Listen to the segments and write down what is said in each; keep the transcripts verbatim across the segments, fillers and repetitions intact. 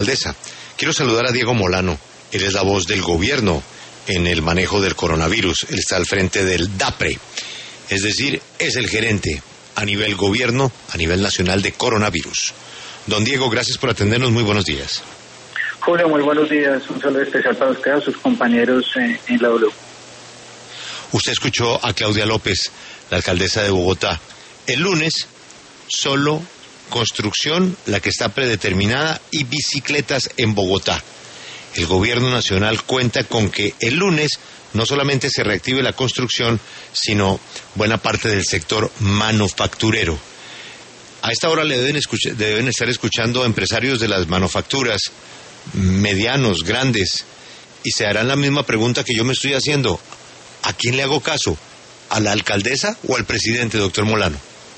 Alcaldesa. Quiero saludar a Diego Molano. Él es la voz del gobierno en el manejo del coronavirus. Él está al frente del DAPRE, es decir, es el gerente a nivel gobierno, a nivel nacional de coronavirus. Don Diego, gracias por atendernos. Muy buenos días. Julio, muy buenos días. Un saludo especial para usted y a sus compañeros en, en la W. Usted escuchó a Claudia López, la alcaldesa de Bogotá. El lunes, solo construcción, la que está predeterminada, y bicicletas en Bogotá. El gobierno nacional cuenta con que el lunes no solamente se reactive la construcción, sino buena parte del sector manufacturero. A esta hora le deben, escuchar, deben estar escuchando empresarios de las manufacturas, medianos, grandes, y se harán la misma pregunta que yo me estoy haciendo. ¿A quién le hago caso? ¿A la alcaldesa o al presidente, doctor Molano?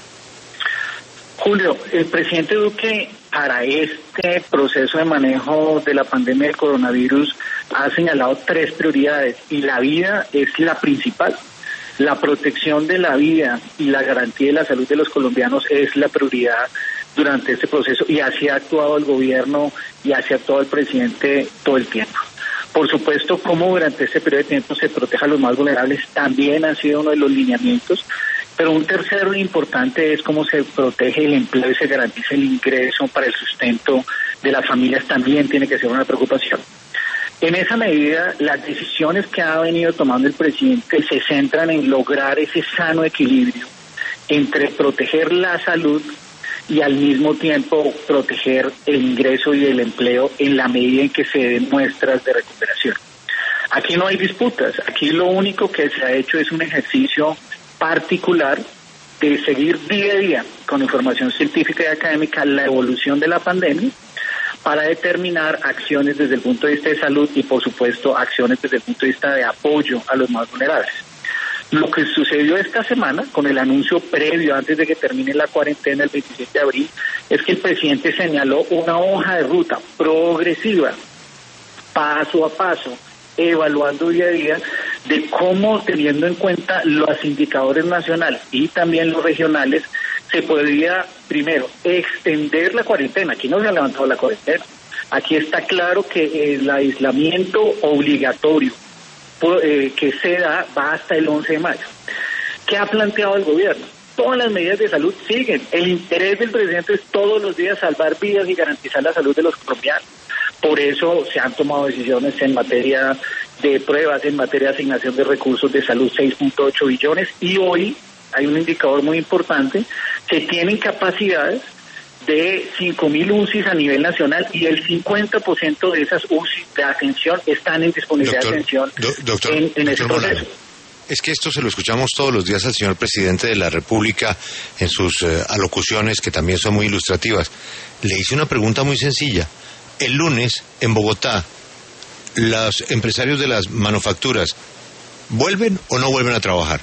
Julio, el presidente Duque, para este proceso de manejo de la pandemia del coronavirus, ha señalado tres prioridades, y la vida es la principal. La protección de la vida y la garantía de la salud de los colombianos es la prioridad durante este proceso, y así ha actuado el gobierno y así ha actuado el presidente todo el tiempo. Por supuesto, cómo durante este periodo de tiempo se proteja a los más vulnerables también ha sido uno de los lineamientos, pero un tercero importante es cómo se protege el empleo y se garantiza el ingreso para el sustento de las familias, también tiene que ser una preocupación. En esa medida, las decisiones que ha venido tomando el presidente se centran en lograr ese sano equilibrio entre proteger la salud y al mismo tiempo proteger el ingreso y el empleo en la medida en que se den muestras de recuperación. Aquí no hay disputas, aquí lo único que se ha hecho es un ejercicio particular de seguir día a día con información científica y académica la evolución de la pandemia para determinar acciones desde el punto de vista de salud y, por supuesto, acciones desde el punto de vista de apoyo a los más vulnerables. Lo que sucedió esta semana, con el anuncio previo antes de que termine la cuarentena el veintisiete de abril, es que el presidente señaló una hoja de ruta progresiva, paso a paso, evaluando día a día, de cómo, teniendo en cuenta los indicadores nacionales y también los regionales, se podría, primero, extender la cuarentena. Aquí no se ha levantado la cuarentena. Aquí está claro que el aislamiento obligatorio eh, que se da va hasta el once de mayo. ¿Qué ha planteado el gobierno? Todas las medidas de salud siguen. El interés del presidente es todos los días salvar vidas y garantizar la salud de los colombianos. Por eso se han tomado decisiones en materia de pruebas, en materia de asignación de recursos de salud, seis punto ocho billones, y hoy hay un indicador muy importante, se tienen capacidades de cinco mil U C Is a nivel nacional, y el cincuenta por ciento de esas U C I de atención están en disponibilidad doctor, de atención do, doctor, en, en doctor ese proceso. Molano. Es que esto se lo escuchamos todos los días al señor presidente de la República en sus eh, alocuciones, que también son muy ilustrativas. Le hice una pregunta muy sencilla. El lunes, en Bogotá, los empresarios de las manufacturas, ¿vuelven o no vuelven a trabajar?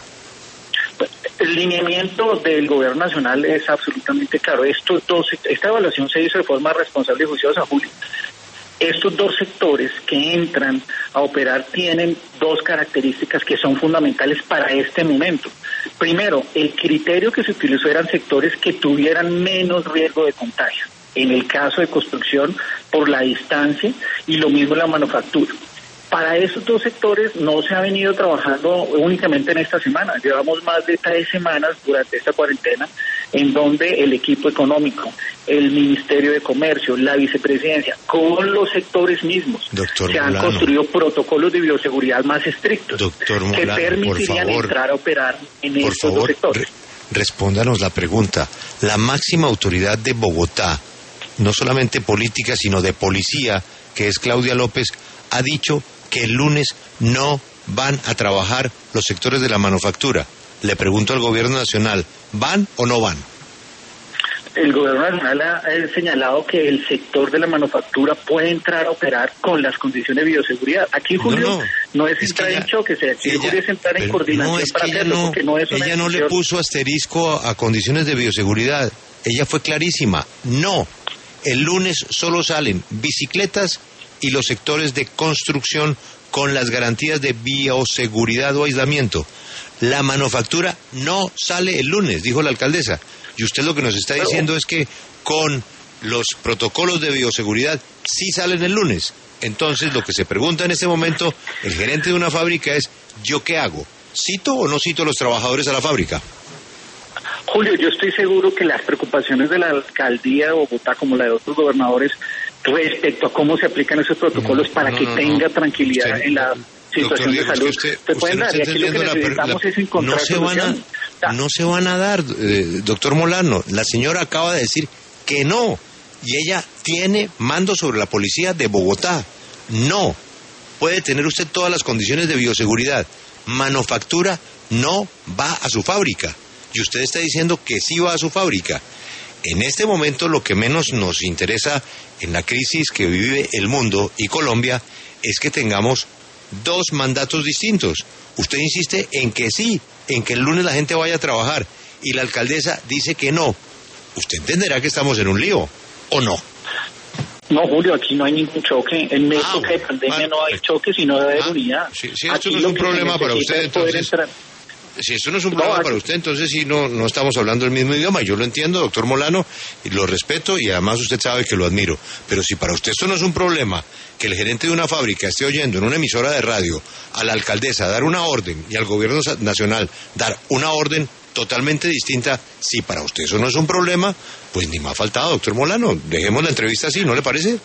El lineamiento del gobierno nacional es absolutamente claro. Estos dos, esta evaluación se hizo de forma responsable y juiciosa, Julio. Estos dos sectores que entran a operar tienen dos características que son fundamentales para este momento. Primero, el criterio que se utilizó eran sectores que tuvieran menos riesgo de contagio. En el caso de construcción, por la distancia, y lo mismo en la manufactura. Para esos dos sectores no se ha venido trabajando únicamente en esta semana. Llevamos más de tres semanas durante esta cuarentena en donde el equipo económico, el Ministerio de Comercio, la Vicepresidencia, con los sectores mismos, Doctor se han Molano, construido protocolos de bioseguridad más estrictos Doctor Molano, que permitirían por favor, entrar a operar en por estos favor, dos sectores. Re- respóndanos la pregunta. La máxima autoridad de Bogotá, no solamente política, sino de policía, que es Claudia López, ha dicho que el lunes no van a trabajar los sectores de la manufactura. Le pregunto al gobierno nacional, ¿van o no van? El gobierno nacional ha, ha señalado que el sector de la manufactura puede entrar a operar con las condiciones de bioseguridad. Aquí, Julio, no, no, no es, es entrar en choque, aquí ella, Julio es entrar en coordinación no, es para que hacerlo, no, porque no es una ella no le puso asterisco a, a condiciones de bioseguridad. Ella fue clarísima. No, el lunes solo salen bicicletas y los sectores de construcción con las garantías de bioseguridad o aislamiento. La manufactura no sale el lunes, dijo la alcaldesa. Y usted lo que nos está diciendo es que con los protocolos de bioseguridad sí salen el lunes. Entonces, lo que se pregunta en este momento el gerente de una fábrica es, ¿yo qué hago? ¿Cito o no cito a los trabajadores a la fábrica? Julio, yo estoy seguro que las preocupaciones de la alcaldía de Bogotá, como la de otros gobernadores, respecto a cómo se aplican esos protocolos no, para no, que no, tenga no. tranquilidad usted, en la situación Diego, de salud, usted, se pueden usted dar. Y aquí lo que necesitamos la, es encontrar no se van a, no se van a dar, eh, doctor Molano. La señora acaba de decir que no, y ella tiene mando sobre la policía de Bogotá. No, puede tener usted todas las condiciones de bioseguridad. Manufactura no va a su fábrica. Y usted está diciendo que sí va a su fábrica. En este momento lo que menos nos interesa en la crisis que vive el mundo y Colombia es que tengamos dos mandatos distintos. Usted insiste en que sí, en que el lunes la gente vaya a trabajar y la alcaldesa dice que no. Usted entenderá que estamos en un lío, ¿o no? No, Julio, aquí no hay ningún choque. En época ah, de pandemia vale. no hay choque, sino de ah, unidad. Si, si esto no es un problema para usted, entonces... Si esto no es un problema no, para usted, entonces sí no, no estamos hablando el mismo idioma. Yo lo entiendo, doctor Molano, y lo respeto, y además usted sabe que lo admiro. Pero si para usted esto no es un problema, que el gerente de una fábrica esté oyendo en una emisora de radio a la alcaldesa dar una orden y al gobierno nacional dar una orden totalmente distinta, si para usted eso no es un problema, pues ni me ha faltado, doctor Molano. Dejemos la entrevista así, ¿no le parece?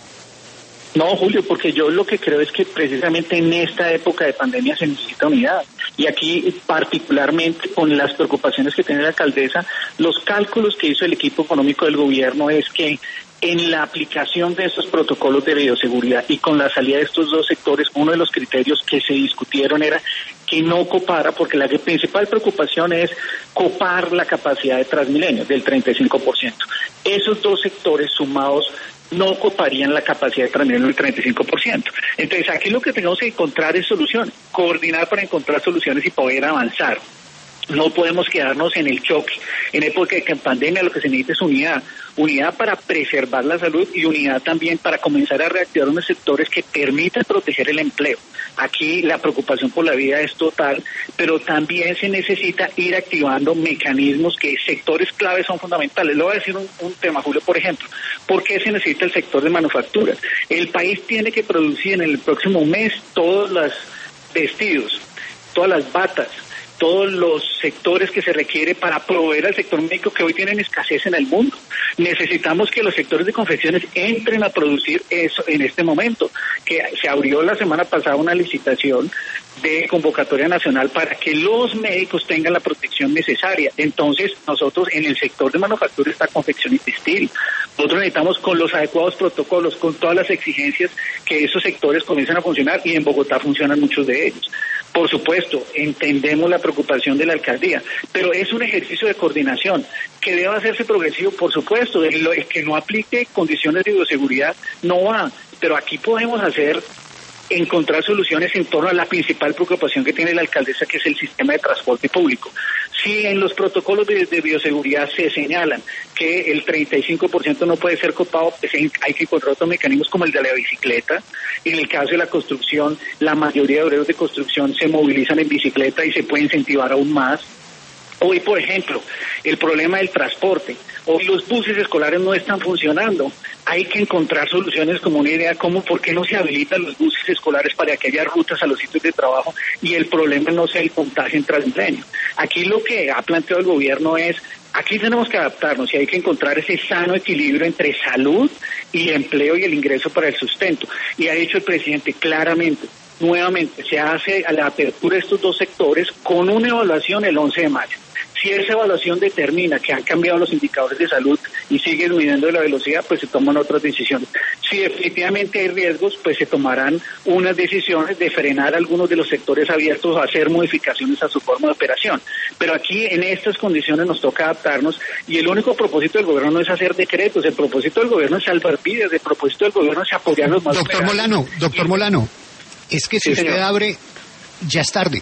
No, Julio, porque yo lo que creo es que precisamente en esta época de pandemia se necesita unidad. Y aquí, particularmente con las preocupaciones que tiene la alcaldesa, los cálculos que hizo el equipo económico del gobierno es que en la aplicación de estos protocolos de bioseguridad y con la salida de estos dos sectores, uno de los criterios que se discutieron era que no copara, porque la principal preocupación es copar la capacidad de Transmilenio del treinta y cinco por ciento. Esos dos sectores sumados no coparían la capacidad de Transmilenio del treinta y cinco por ciento. Entonces aquí lo que tenemos que encontrar es soluciones, coordinar para encontrar soluciones y poder avanzar. No podemos quedarnos en el choque. En época de pandemia lo que se necesita es unidad. Unidad para preservar la salud y unidad también para comenzar a reactivar unos sectores que permitan proteger el empleo. Aquí la preocupación por la vida es total, pero también se necesita ir activando mecanismos que sectores claves son fundamentales. Le voy a decir un, un tema, Julio, por ejemplo. ¿Por qué se necesita el sector de manufactura? El país tiene que producir en el próximo mes todos los vestidos, todas las batas, todos los sectores que se requiere para proveer al sector médico que hoy tienen escasez en el mundo. Necesitamos que los sectores de confecciones entren a producir eso en este momento, que se abrió la semana pasada una licitación de convocatoria nacional para que los médicos tengan la protección necesaria. Entonces, nosotros en el sector de manufactura está confección y textil. Nosotros necesitamos con los adecuados protocolos, con todas las exigencias, que esos sectores comiencen a funcionar, y en Bogotá funcionan muchos de ellos. Por supuesto, entendemos la preocupación de la alcaldía, pero es un ejercicio de coordinación que debe hacerse progresivo, por supuesto. El, el que no aplique condiciones de bioseguridad no va, pero aquí podemos hacer encontrar soluciones en torno a la principal preocupación que tiene la alcaldesa, que es el sistema de transporte público. Si en los protocolos de, de bioseguridad se señalan que el treinta y cinco por ciento no puede ser copado, pues hay que encontrar otros mecanismos como el de la bicicleta. En el caso de la construcción, la mayoría de obreros de construcción se movilizan en bicicleta y se puede incentivar aún más. Hoy, por ejemplo, el problema del transporte. Hoy los buses escolares no están funcionando. Hay que encontrar soluciones como una idea, como por qué no se habilitan los buses escolares para que haya rutas a los sitios de trabajo y el problema no sea el contagio en Transmilenio. Aquí lo que ha planteado el gobierno es, aquí tenemos que adaptarnos y hay que encontrar ese sano equilibrio entre salud y empleo y el ingreso para el sustento. Y ha dicho el presidente claramente, nuevamente, se hace a la apertura de estos dos sectores con una evaluación el once de mayo. Si esa evaluación determina que han cambiado los indicadores de salud y sigue disminuyendo la velocidad, pues se toman otras decisiones. Si definitivamente hay riesgos, pues se tomarán unas decisiones de frenar algunos de los sectores abiertos o hacer modificaciones a su forma de operación. Pero aquí, en estas condiciones, nos toca adaptarnos y el único propósito del gobierno no es hacer decretos, el propósito del gobierno es salvar vidas, el propósito del gobierno es apoyar a los más Doctor Molano, doctor Molano, es que si sí, usted señor. abre, ya es tarde.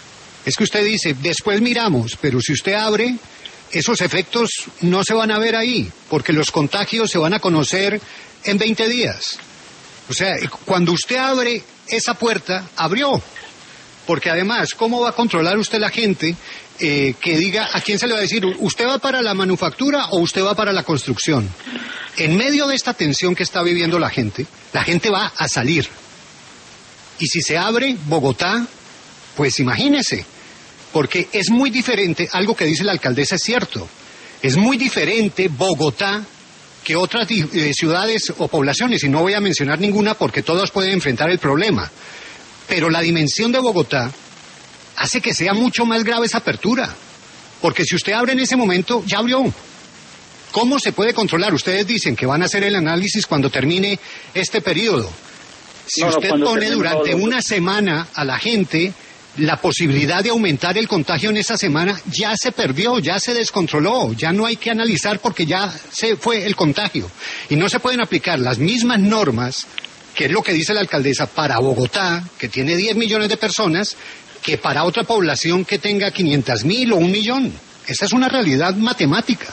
Es que usted dice, después miramos, pero si usted abre, esos efectos no se van a ver ahí, porque los contagios se van a conocer en veinte días. O sea, cuando usted abre esa puerta, abrió. Porque además, ¿cómo va a controlar usted la gente eh, que diga, a quién se le va a decir, usted va para la manufactura o usted va para la construcción? En medio de esta tensión que está viviendo la gente, la gente va a salir. Y si se abre Bogotá, pues imagínese, porque es muy diferente, algo que dice la alcaldesa es cierto, es muy diferente Bogotá que otras eh, ciudades o poblaciones, y no voy a mencionar ninguna porque todas pueden enfrentar el problema, pero la dimensión de Bogotá hace que sea mucho más grave esa apertura, porque si usted abre en ese momento, ya abrió. ¿Cómo se puede controlar? Ustedes dicen que van a hacer el análisis cuando termine este periodo. Si no, usted no, pone termine, durante no, no, una semana a la gente la posibilidad de aumentar el contagio en esa semana, ya se perdió, ya se descontroló, ya no hay que analizar porque ya se fue el contagio. Y no se pueden aplicar las mismas normas, que es lo que dice la alcaldesa, para Bogotá, que tiene diez millones de personas, que para otra población que tenga quinientos mil o un millón. Esa es una realidad matemática.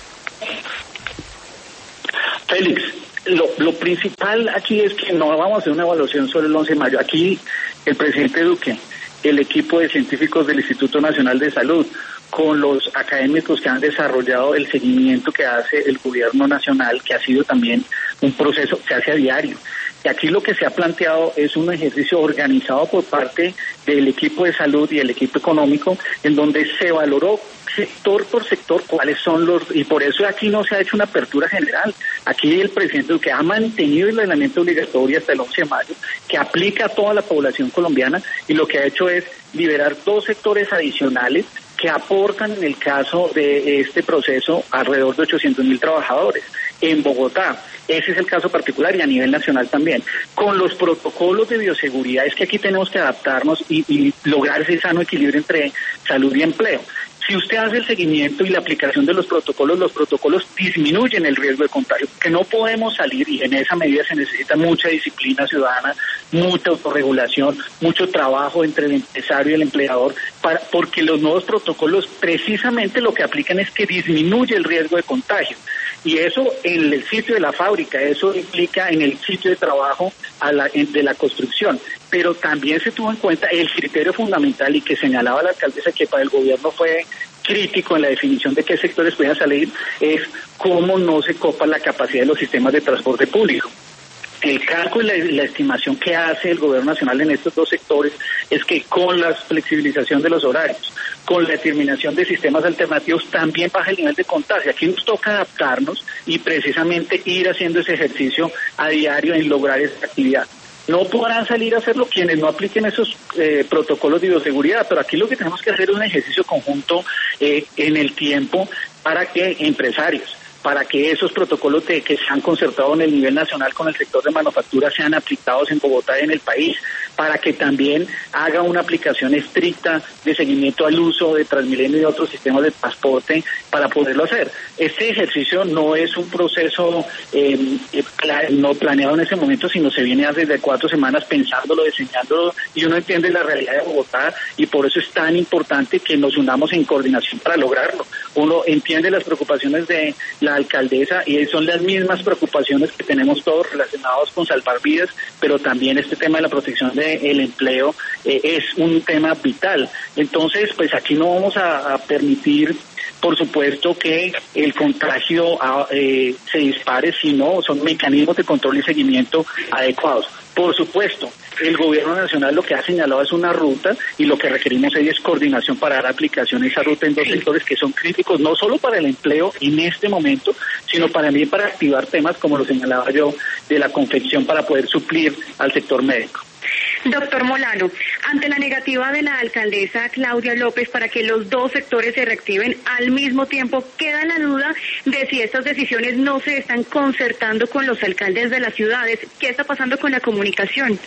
Félix, lo, lo principal aquí es que no vamos a hacer una evaluación sobre el once de mayo. Aquí el presidente Duque, el equipo de científicos del Instituto Nacional de Salud, con los académicos que han desarrollado el seguimiento que hace el gobierno nacional, que ha sido también un proceso que se hace a diario. Y aquí lo que se ha planteado es un ejercicio organizado por parte del equipo de salud y el equipo económico, en donde se valoró sector por sector cuáles son los, y por eso aquí no se ha hecho una apertura general. Aquí el presidente Duque ha mantenido el aislamiento obligatorio hasta el once de mayo, que aplica a toda la población colombiana, y lo que ha hecho es liberar dos sectores adicionales que aportan en el caso de este proceso alrededor de ochocientos mil trabajadores. En Bogotá, ese es el caso particular, y a nivel nacional también. Con los protocolos de bioseguridad es que aquí tenemos que adaptarnos y, y lograr ese sano equilibrio entre salud y empleo. Si usted hace el seguimiento y la aplicación de los protocolos, los protocolos disminuyen el riesgo de contagio, que no podemos salir, y en esa medida se necesita mucha disciplina ciudadana, mucha autorregulación, mucho trabajo entre el empresario y el empleador, para, porque los nuevos protocolos precisamente lo que aplican es que disminuye el riesgo de contagio. Y eso en el sitio de la fábrica, eso implica en el sitio de trabajo a la, de la construcción. Pero también se tuvo en cuenta el criterio fundamental, y que señalaba la alcaldesa que para el gobierno fue crítico en la definición de qué sectores podían salir, es cómo no se copa la capacidad de los sistemas de transporte público. El cálculo y la, la estimación que hace el gobierno nacional en estos dos sectores es que con la flexibilización de los horarios, con la determinación de sistemas alternativos, también baja el nivel de contagio. Aquí nos toca adaptarnos y precisamente ir haciendo ese ejercicio a diario en lograr esa actividad. No podrán salir a hacerlo quienes no apliquen esos eh, protocolos de bioseguridad, pero aquí lo que tenemos que hacer es un ejercicio conjunto eh, en el tiempo para que empresarios, para que esos protocolos de, que se han concertado en el nivel nacional con el sector de manufactura sean aplicados en Bogotá y en el país, para que también haga una aplicación estricta de seguimiento al uso de Transmilenio y otros sistemas de transporte para poderlo hacer. Este ejercicio no es un proceso eh, pla- no planeado en ese momento, sino se viene hace de cuatro semanas pensándolo, diseñándolo, y uno entiende la realidad de Bogotá, y por eso es tan importante que nos unamos en coordinación para lograrlo. Uno entiende las preocupaciones de la alcaldesa, y son las mismas preocupaciones que tenemos todos relacionados con salvar vidas, pero también este tema de la protección del empleo eh, es un tema vital. Entonces, pues aquí no vamos a, a permitir, por supuesto, que el contagio eh, se dispare, sino son mecanismos de control y seguimiento adecuados. Por supuesto, el gobierno nacional lo que ha señalado es una ruta, y lo que requerimos es coordinación para dar aplicación a esa ruta en dos sectores que son críticos, no solo para el empleo en este momento, sino también para activar temas como lo señalaba yo, de la confección para poder suplir al sector médico. Doctor Molano, ante la negativa de la alcaldesa Claudia López para que los dos sectores se reactiven al mismo tiempo, queda la duda de si estas decisiones no se están concertando con los alcaldes de las ciudades. ¿Qué está pasando con la comunicación?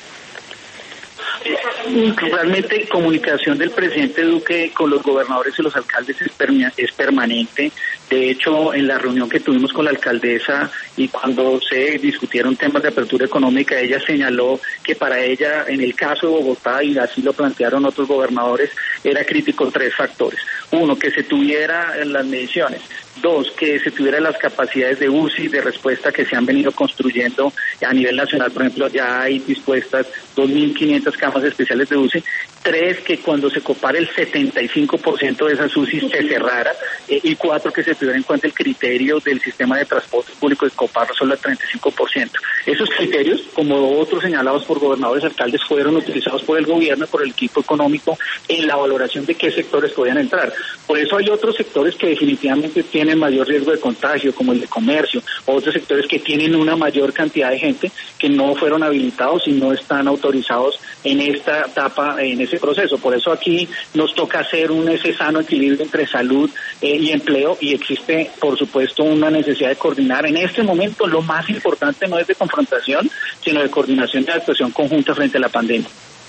Realmente comunicación del presidente Duque con los gobernadores y los alcaldes es, perma- es permanente. De hecho, en la reunión que tuvimos con la alcaldesa y cuando se discutieron temas de apertura económica, ella señaló que para ella, en el caso de Bogotá, y así lo plantearon otros gobernadores, era crítico tres factores. Uno, que se tuviera en las mediciones Dos, que se tuvieran las capacidades de U C I, de respuesta que se han venido construyendo a nivel nacional. Por ejemplo, ya hay dispuestas dos mil quinientas camas especiales de U C I. Tres, que cuando se copara el setenta y cinco por ciento de esas U C I se cerrara. Eh, y cuatro, que se tuviera en cuenta el criterio del sistema de transporte público de coparlo solo al treinta y cinco por ciento. Esos criterios, como otros señalados por gobernadores y alcaldes, fueron utilizados por el gobierno y por el equipo económico en la valoración de qué sectores podían entrar. Por eso hay otros sectores que definitivamente tienen mayor riesgo de contagio, como el de comercio, otros sectores que tienen una mayor cantidad de gente que no fueron habilitados y no están autorizados en esta etapa, en ese proceso. Por eso aquí nos toca hacer un ese sano equilibrio entre salud eh, y empleo, y existe, por supuesto, una necesidad de coordinar. En este momento lo más importante no es de confrontación, sino de coordinación y actuación conjunta frente a la pandemia.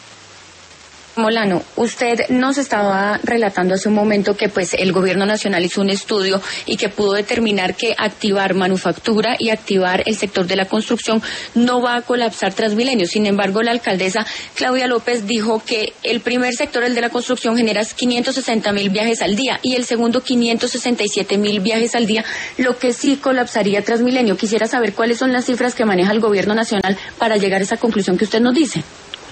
Molano, usted nos estaba relatando hace un momento que pues el gobierno nacional hizo un estudio y que pudo determinar que activar manufactura y activar el sector de la construcción no va a colapsar Transmilenio. Sin embargo, la alcaldesa Claudia López dijo que el primer sector, el de la construcción, genera quinientos sesenta mil viajes al día y el segundo quinientos sesenta y siete mil viajes al día, lo que sí colapsaría Transmilenio. Quisiera saber cuáles son las cifras que maneja el gobierno nacional para llegar a esa conclusión que usted nos dice.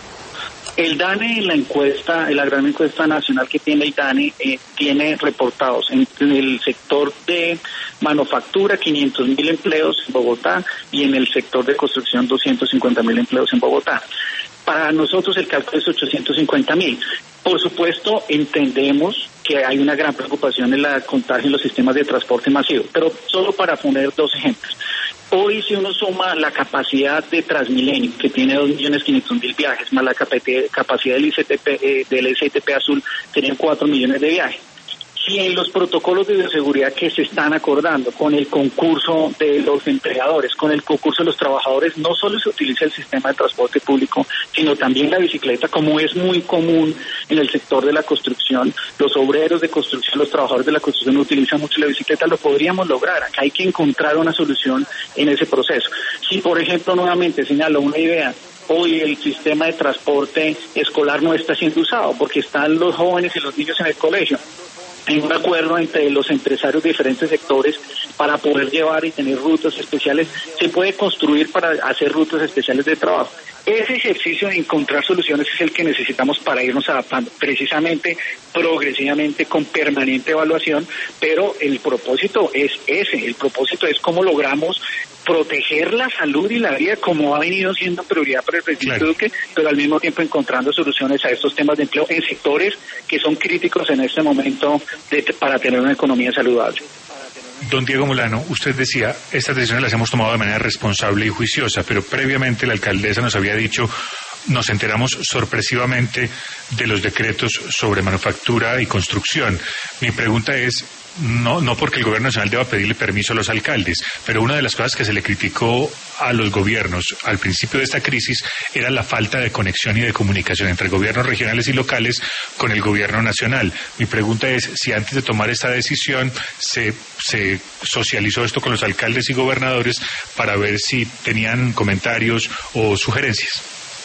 El DANE, en la encuesta, en la gran encuesta nacional que tiene el DANE, eh, tiene reportados en, en el sector de manufactura quinientos mil empleos en Bogotá y en el sector de construcción doscientos cincuenta mil empleos en Bogotá. Para nosotros el cálculo es ochocientos cincuenta mil. Por supuesto, entendemos que hay una gran preocupación en la contagio en los sistemas de transporte masivo, pero solo para poner dos ejemplos. Hoy, si uno suma la capacidad de Transmilenio, que tiene dos millones quinientos mil viajes, más la capacidad del I C T P, eh, del S I T P Azul, serían cuatro millones de viajes. Si en los protocolos de bioseguridad que se están acordando, con el concurso de los empleadores, con el concurso de los trabajadores, no solo se utiliza el sistema de transporte público, sino también la bicicleta, como es muy común en el sector de la construcción. Los obreros de construcción, los trabajadores de la construcción utilizan mucho la bicicleta, lo podríamos lograr. Acá hay que encontrar una solución en ese proceso. Si, por ejemplo, nuevamente señalo una idea, hoy el sistema de transporte escolar no está siendo usado porque están los jóvenes y los niños en el colegio. En un acuerdo entre los empresarios de diferentes sectores para poder llevar y tener rutas especiales, se puede construir para hacer rutas especiales de trabajo. Ese ejercicio de encontrar soluciones es el que necesitamos para irnos adaptando, precisamente, progresivamente, con permanente evaluación, pero el propósito es ese, el propósito es cómo logramos proteger la salud y la vida, como ha venido siendo prioridad para el presidente claro. Duque, pero al mismo tiempo encontrando soluciones a estos temas de empleo en sectores que son críticos en este momento de, para tener una economía saludable. Don Diego Molano, usted decía, estas decisiones las hemos tomado de manera responsable y juiciosa, pero previamente la alcaldesa nos había dicho, nos enteramos sorpresivamente de los decretos sobre manufactura y construcción. Mi pregunta es, no, no porque el gobierno nacional deba pedirle permiso a los alcaldes, pero una de las cosas que se le criticó a los gobiernos al principio de esta crisis era la falta de conexión y de comunicación entre gobiernos regionales y locales con el gobierno nacional. Mi pregunta es si antes de tomar esta decisión se, se socializó esto con los alcaldes y gobernadores para ver si tenían comentarios o sugerencias.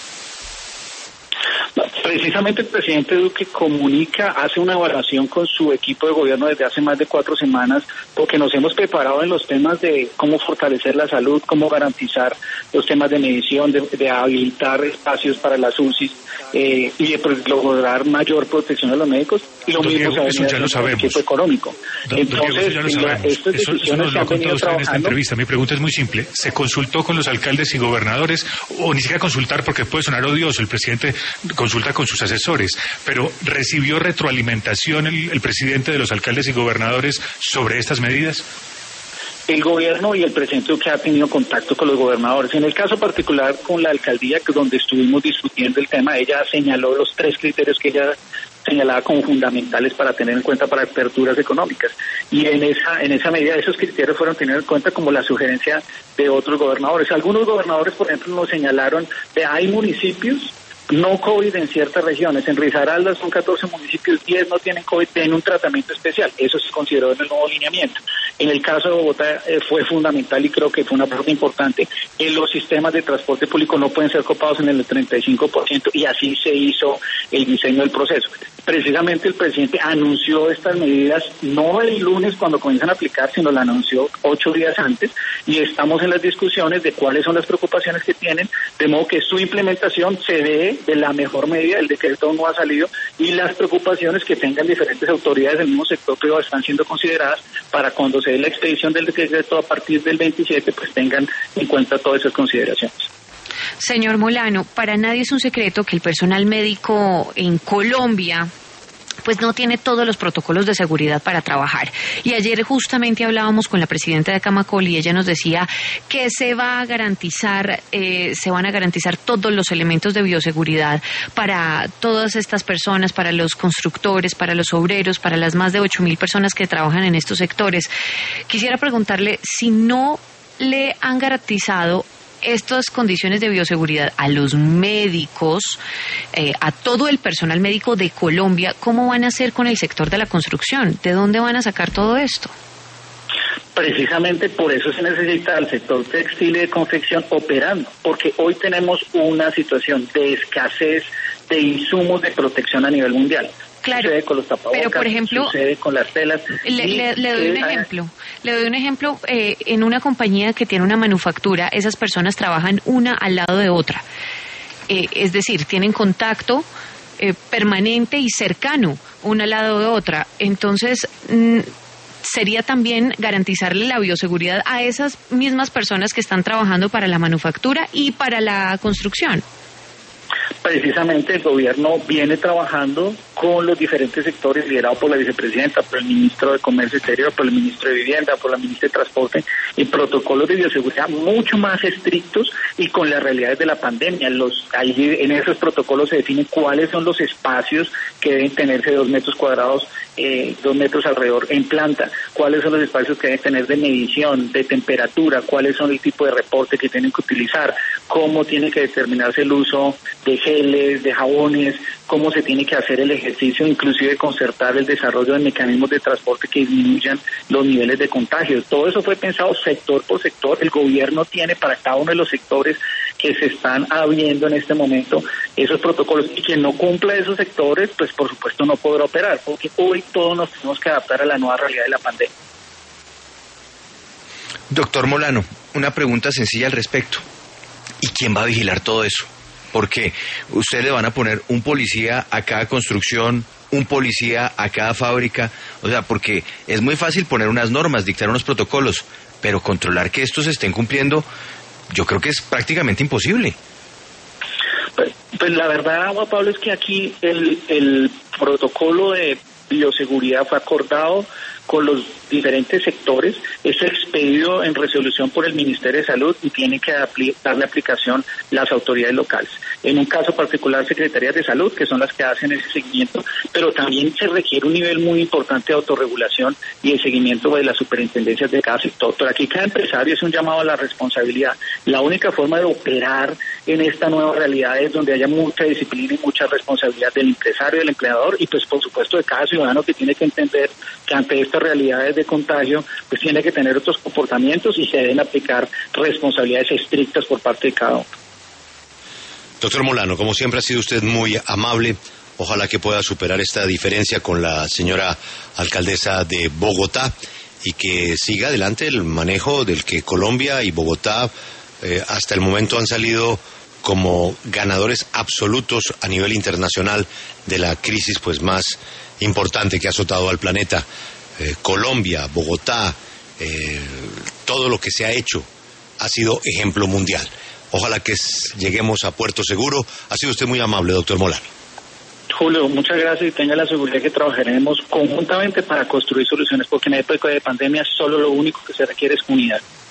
Precisamente el presidente Duque comunica, hace una evaluación con su equipo de gobierno desde hace más de cuatro semanas, porque nos hemos preparado en los temas de cómo fortalecer la salud, cómo garantizar los temas de medición, de, de habilitar espacios para las U C I eh, y de pues, lograr mayor protección a los médicos. Y lo don mismo Diego, se eso ya lo sabemos. El equipo económico. Don, Entonces, don Diego, eso ya lo sabemos. estas Eso, eso nos lo ha contado usted en esta entrevista. Mi pregunta es muy simple. ¿Se consultó con los alcaldes y gobernadores? O ni siquiera consultar, porque puede sonar odioso, el presidente consulta con sus asesores, pero ¿recibió retroalimentación el, el presidente de los alcaldes y gobernadores sobre estas medidas? El gobierno y el presidente Duque ha tenido contacto con los gobernadores. En el caso particular con la alcaldía, que donde estuvimos discutiendo el tema, ella señaló los tres criterios que ella señalaba como fundamentales para tener en cuenta para aperturas económicas. Y en esa en esa medida esos criterios fueron tenidos en cuenta como la sugerencia de otros gobernadores. Algunos gobernadores, por ejemplo, nos señalaron de hay municipios no COVID en ciertas regiones. En Risaralda son catorce municipios, diez no tienen COVID, tienen un tratamiento especial. Eso se consideró en el nuevo lineamiento. En el caso de Bogotá eh, fue fundamental y creo que fue una parte importante. En los sistemas de transporte público no pueden ser copados en el treinta y cinco por ciento y así se hizo el diseño del proceso. Precisamente el presidente anunció estas medidas no el lunes cuando comienzan a aplicar, sino la anunció ocho días antes y estamos en las discusiones de cuáles son las preocupaciones que tienen, de modo que su implementación se dé de la mejor medida. El decreto no ha salido y las preocupaciones que tengan diferentes autoridades del mismo sector privado están siendo consideradas para cuando se dé la expedición del decreto a partir del veintisiete, pues tengan en cuenta todas esas consideraciones. Señor Molano, para nadie es un secreto que el personal médico en Colombia pues no tiene todos los protocolos de seguridad para trabajar. Y ayer justamente hablábamos con la presidenta de Camacol y ella nos decía que se va a garantizar, eh, se van a garantizar todos los elementos de bioseguridad para todas estas personas, para los constructores, para los obreros, para las más de ocho mil personas que trabajan en estos sectores. Quisiera preguntarle si no le han garantizado estas condiciones de bioseguridad a los médicos, eh, a todo el personal médico de Colombia, ¿cómo van a hacer con el sector de la construcción? ¿De dónde van a sacar todo esto? Precisamente por eso se necesita al sector textil y de confección operando, porque hoy tenemos una situación de escasez de insumos de protección a nivel mundial. Claro, sucede con los tapabocas, pero por ejemplo, sucede con las telas. Le, le, le doy un ejemplo. Le doy un ejemplo. Eh, en una compañía que tiene una manufactura, esas personas trabajan una al lado de otra. Eh, es decir, tienen contacto eh, permanente y cercano una al lado de otra. Entonces, mm, sería también garantizarle la bioseguridad a esas mismas personas que están trabajando para la manufactura y para la construcción. Precisamente el gobierno viene trabajando con los diferentes sectores, liderado por la vicepresidenta, por el ministro de Comercio Exterior, por el ministro de Vivienda, por la ministra de Transporte, y protocolos de bioseguridad mucho más estrictos y con las realidades de la pandemia. Los, ahí en esos protocolos se define cuáles son los espacios que deben tenerse dos metros cuadrados, eh, dos metros alrededor en planta, cuáles son los espacios que deben tener de medición, de temperatura, cuáles son el tipo de reporte que tienen que utilizar, cómo tiene que determinarse el uso de geles, de jabones, cómo se tiene que hacer el ejercicio, inclusive concertar el desarrollo de mecanismos de transporte que disminuyan los niveles de contagio. Todo eso fue pensado sector por sector. El gobierno tiene para cada uno de los sectores que se están abriendo en este momento esos protocolos, y quien no cumpla esos sectores, pues por supuesto no podrá operar, porque hoy todos nos tenemos que adaptar a la nueva realidad de la pandemia. Doctor Molano, una pregunta sencilla al respecto. ¿Y quién va a vigilar todo eso? Porque ustedes le van a poner un policía a cada construcción, un policía a cada fábrica, o sea, porque es muy fácil poner unas normas, dictar unos protocolos, pero controlar que estos se estén cumpliendo, yo creo que es prácticamente imposible. Pues, pues la verdad, Juan Pablo, es que aquí el, el protocolo de bioseguridad fue acordado con los diferentes sectores, es expedido en resolución por el Ministerio de Salud y tiene que apli- darle aplicación las autoridades locales. En un caso particular, secretarías de salud, que son las que hacen ese seguimiento, pero también se requiere un nivel muy importante de autorregulación y de seguimiento de las superintendencias de cada sector. Pero aquí cada empresario es un llamado a la responsabilidad. La única forma de operar en esta nueva realidad es donde haya mucha disciplina y mucha responsabilidad del empresario, del empleador y pues por supuesto de cada ciudadano, que tiene que entender que ante estas realidades de contagio pues tiene que tener otros comportamientos y se deben aplicar responsabilidades estrictas por parte de cada uno. Doctor Molano, como siempre ha sido usted muy amable. Ojalá que pueda superar esta diferencia con la señora alcaldesa de Bogotá y que siga adelante el manejo del que Colombia y Bogotá eh, hasta el momento han salido como ganadores absolutos a nivel internacional de la crisis pues más importante que ha azotado al planeta. Eh, Colombia, Bogotá, eh, todo lo que se ha hecho ha sido ejemplo mundial. Ojalá que lleguemos a puerto seguro. Ha sido usted muy amable, doctor Molano. Julio, muchas gracias y tenga la seguridad que trabajaremos conjuntamente para construir soluciones, porque en época de pandemia solo lo único que se requiere es unidad.